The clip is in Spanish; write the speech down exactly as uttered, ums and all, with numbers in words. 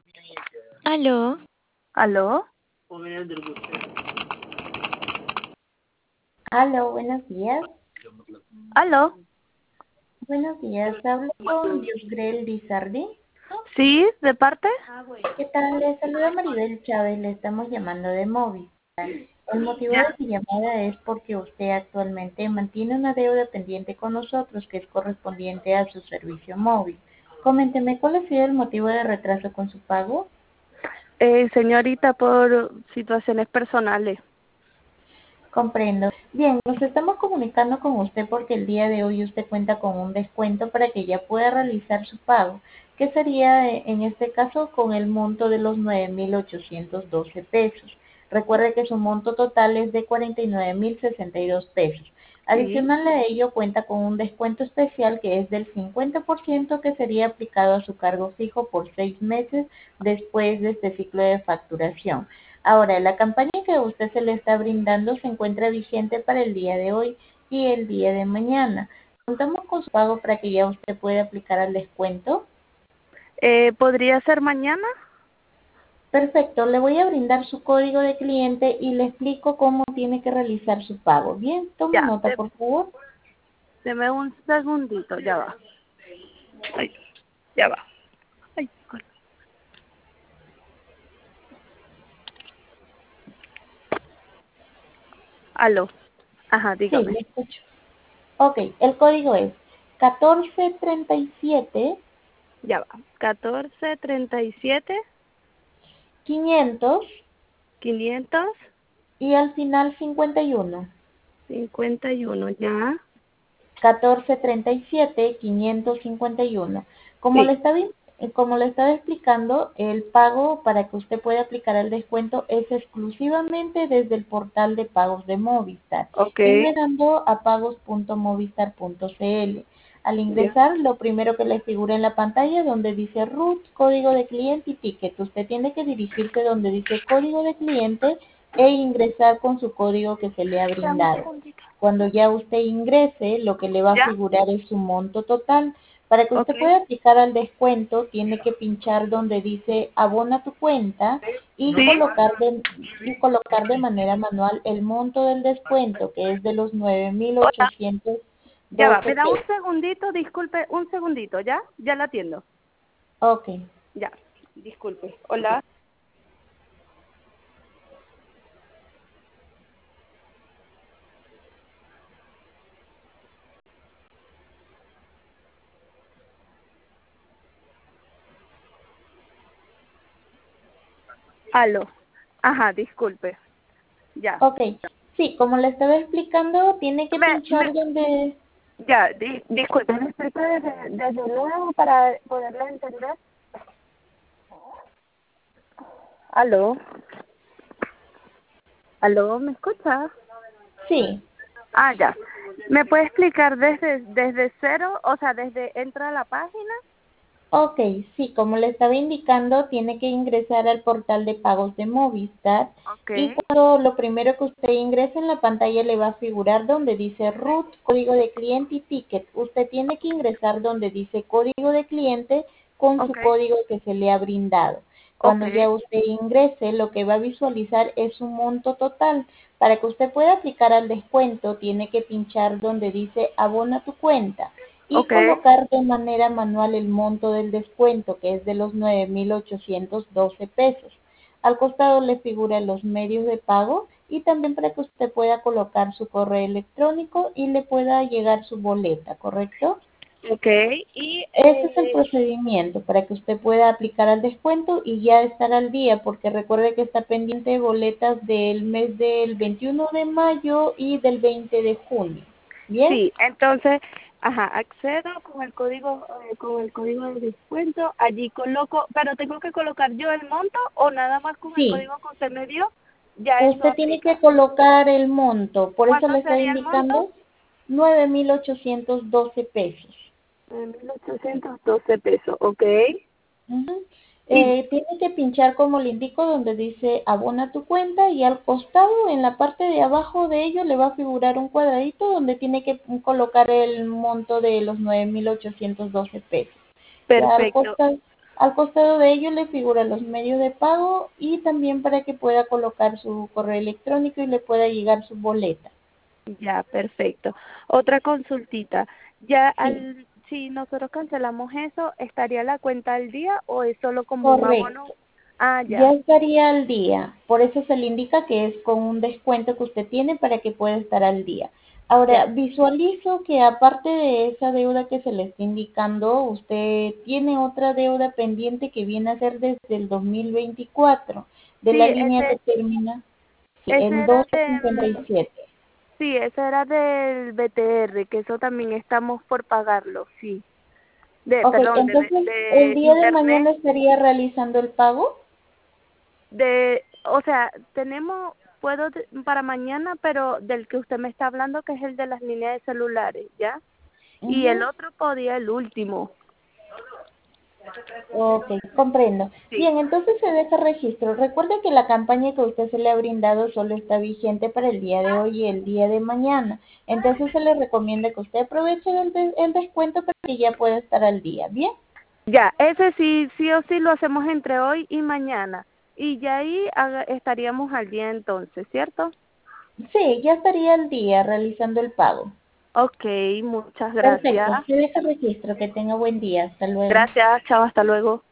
Aló, ¿Aló? Aló, buenos días. ¿Aló? Buenos días, hablo con Yusgrel Lizardi. ¿Sí? ¿De parte? ¿Qué tal? Les saluda Maribel Chávez, le estamos llamando de Móvil. El motivo de Ya. mi llamada es porque usted actualmente mantiene una deuda pendiente con nosotros que es correspondiente a su servicio móvil. Coménteme, ¿cuál ha sido el motivo de retraso con su pago? Eh, señorita, por situaciones personales. Comprendo. Bien, nos estamos comunicando con usted porque el día de hoy usted cuenta con un descuento para que ya pueda realizar su pago, que sería eh, en este caso con el monto de los nueve mil ochocientos doce pesos. Recuerde que su monto total es de cuarenta y nueve mil sesenta y dos pesos. Sí. Adicional a ello, cuenta con un descuento especial que es del cincuenta por ciento que sería aplicado a su cargo fijo por seis meses después de este ciclo de facturación. Ahora, la campaña que a usted se le está brindando se encuentra vigente para el día de hoy y el día de mañana. Contamos con su pago para que ya usted pueda aplicar al descuento. Eh, ¿podría ser mañana? Perfecto, le voy a brindar su código de cliente y le explico cómo tiene que realizar su pago. Bien, tome Ya. nota, De- por favor. deme un segundito, ya va. Ay, ya va. Ay, disculpe. ¿Aló? Ajá, Sí, dígame. le escucho. Ok, el código es catorce treinta y siete Ya va. Catorce treinta y siete quinientos quinientos y al final cincuenta y uno. cincuenta y uno. ¿Ya? catorce treinta y siete quinientos cincuenta y uno. Como le Sí. estaba, como le estaba explicando, el pago para que usted pueda aplicar el descuento es exclusivamente desde el portal de pagos de Movistar, Ok. ingresando a pagos punto movistar punto cl. Al Ya. ingresar, lo primero que le figura en la pantalla donde dice root, código de cliente y ticket. Usted tiene que dirigirse donde dice código de cliente e ingresar con su código que se le ha Dame un brindado. segundito. Cuando ya usted ingrese, lo que le va a ¿Ya? figurar es su monto total. Para que Ok. usted pueda aplicar al descuento, tiene que pinchar donde dice abona tu cuenta y ¿Sí? colocar de, y colocar de manera manual el monto del descuento, que es de los nueve mil Hola. ochocientos Ya va, doce me da un pesos. segundito, disculpe, un segundito, ¿ya? Ya la atiendo. Ok. Ya, disculpe. Hola. Aló. Ajá, disculpe. Ya. Ok. Sí, como le estaba explicando, tiene que Me, me, pinchar donde... ya, di, disculpe, me explico desde, desde nuevo para poderla entender. Aló. Aló, ¿me escucha? Sí. Ah, ya. ¿Me puede explicar desde, desde cero, o sea, desde entra a la página? Ok, sí, como le estaba indicando, tiene que ingresar al portal de pagos de Movistar Ok, y cuando lo primero que usted ingrese en la pantalla le va a figurar donde dice root, código de cliente y ticket. Usted tiene que ingresar donde dice código de cliente con su ok, código que se le ha brindado. ok, Cuando ya usted ingrese, lo que va a visualizar es su monto total. Para que usted pueda aplicar al descuento, tiene que pinchar donde dice abona tu cuenta y ok, colocar de manera manual el monto del descuento, que es de los nueve mil ochocientos doce pesos. Al costado le figuran los medios de pago y también para que usted pueda colocar su correo electrónico y le pueda llegar su boleta, ¿correcto? ok. Y, Ese es el eh, procedimiento para que usted pueda aplicar al descuento y ya estar al día, porque recuerde que está pendiente de boletas del mes del veintiuno de mayo y del veinte de junio. ¿Bien? sí, entonces, ajá, accedo con el código, eh, con el código de descuento, allí coloco, pero tengo que colocar yo el monto o nada más con el Sí, código que usted me dio, ya eso usted tiene que aplica. colocar el monto, por eso ¿Cuánto le estoy sería el monto? indicando nueve mil ochocientos doce pesos. Eh, mil ochocientos doce pesos, ok. Ujú. Y, Eh, tiene que pinchar como le indico donde dice abona tu cuenta y al costado en la parte de abajo de ello le va a figurar un cuadradito donde tiene que colocar el monto de los nueve mil ochocientos doce pesos. Ya al perfecto. costado. Al costado de ello le figuran los medios de pago y también para que pueda colocar su correo electrónico y le pueda llegar su boleta. Ya, perfecto. Otra consultita. Ya Sí, al, si nosotros cancelamos eso, ¿estaría la cuenta al día o es solo como un abono? correcto. Ah, Ya ya, estaría al día. Por eso se le indica que es con un descuento que usted tiene para que pueda estar al día. Ahora, ya. visualizo que aparte de esa deuda que se le está indicando, usted tiene otra deuda pendiente que viene a ser desde el dos mil veinticuatro, de Sí, la línea que ese, termina sí, ese en era doce de, cincuenta y mm, siete. sí, ese era del B T R, que eso también estamos por pagarlo, sí. De, Ok, perdón, de, entonces el de día de internet. mañana estaría realizando el pago. De, o sea, tenemos, puedo de- para mañana, pero del que usted me está hablando, que es el de las líneas de celulares, ¿ya? Y el Ujú. otro podía el último. Ok, comprendo. Sí. Bien, entonces se deja registro. Recuerde que la campaña que a usted se le ha brindado solo está vigente para el día de hoy y el día de mañana. Entonces se le recomienda que usted aproveche el, de- el descuento para que ya pueda estar al día. ¿Bien? Ya, ese sí, sí o sí lo hacemos entre hoy y mañana. Y ya ahí haga- estaríamos al día entonces, ¿cierto? Sí, ya estaría al día realizando el pago. Ok, muchas gracias. Perfecto, se deja registro. Que tenga buen día. Hasta luego. Gracias, chao, hasta luego.